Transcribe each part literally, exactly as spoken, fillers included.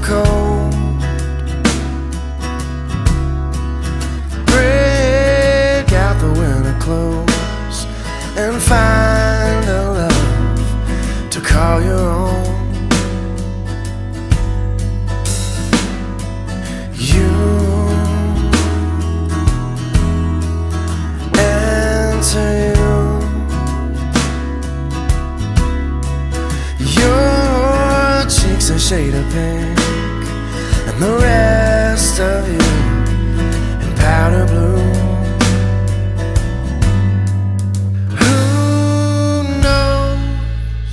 cold. Break out the winter clothes and find a love to call your own. You answer you. Your cheeks a shade of pink, and the rest of you in powder blue. Who knows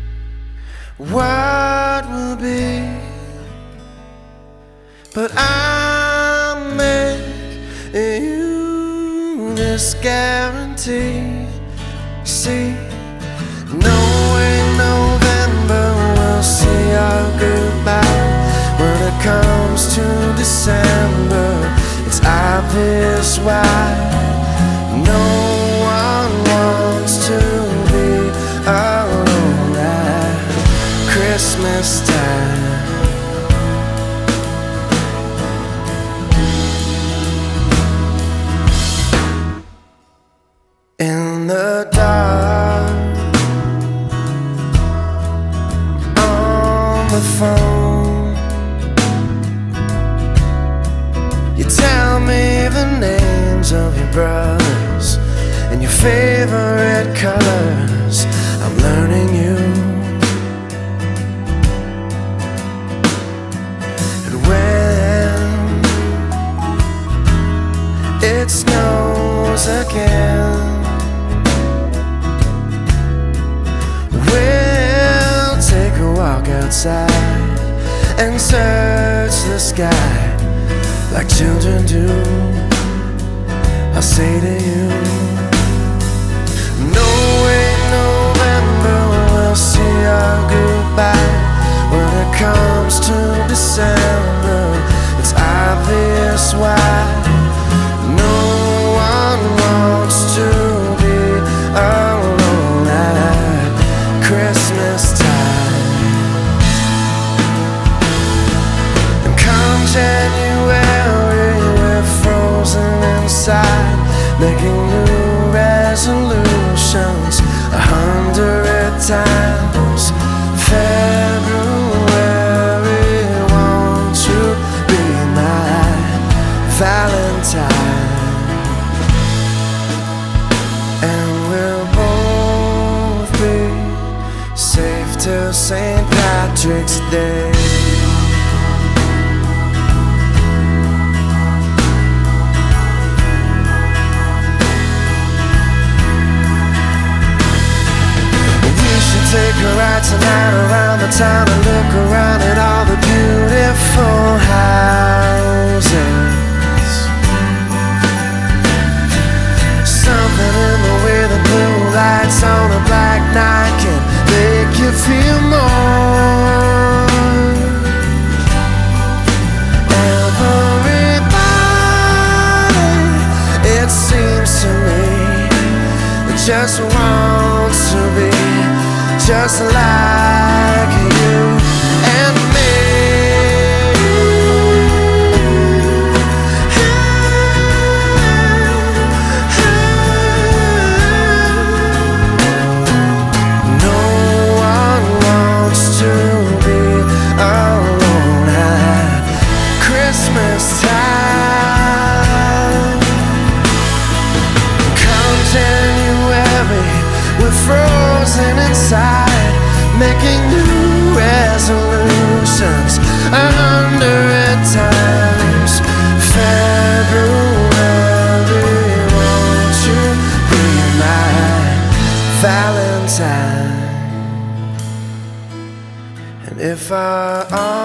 what will be, but I'll make you this guarantee. See, no way November will see our goodbye. When it comes to December, it's obvious why no one wants to be alone at Christmas time. In the dark, on the phone, you tell me the names of your brothers and your favorite colors. I'm learning you. And when it snows again, we'll take a walk outside and search the sky like children do. I'll say to you, no way November will see our goodbye. When it comes to December, it's obvious why no one wants to be alone at Christmas time. And come January, we're frozen inside, making new resolutions a hundred times. February, won't you be my Valentine? And we'll both be safe till Saint Patrick's Day. Take a ride tonight around the town and look around at all the beautiful houses. Something in the way the blue lights on a black night can make you feel more. Everybody, it seems to me, just wants to be just like you and me. No one wants to be alone at Christmas time. Come January, we're frozen inside, making new resolutions a hundred times. February, won't you be my Valentine? And if our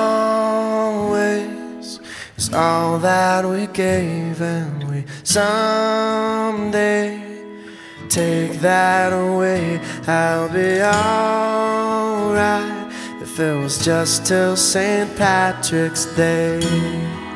always is all that we gave, and we someday take that away, I'll be alright if it was just till Saint Patrick's Day.